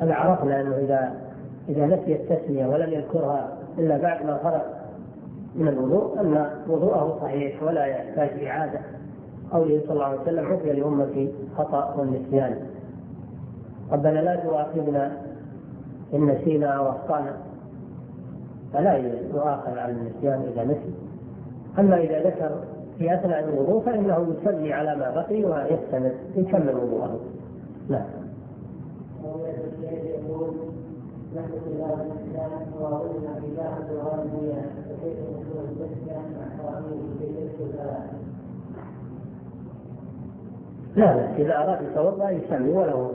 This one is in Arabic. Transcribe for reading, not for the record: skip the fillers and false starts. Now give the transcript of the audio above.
هذا عرفنا أنه إذا نسي التسمية ولم يذكرها إلا بعد ما فرغ من الوضوء أن وضوءه صحيح ولا يحتاج إعادة. قوله صلى الله عليه وسلم: حفظ لأمتي خطأ والنسيان. ربنا لا تؤاخذنا إن نسينا أو أخطأنا، فلا يؤاخذ على النسيان إذا نسي. أما إذا ذكر في أثناء الوضوء فإنه يصلي على ما بقي ويستمر يكمل وضوءه. نعم. لا، إذا أراد يتوضأ يسمي ولو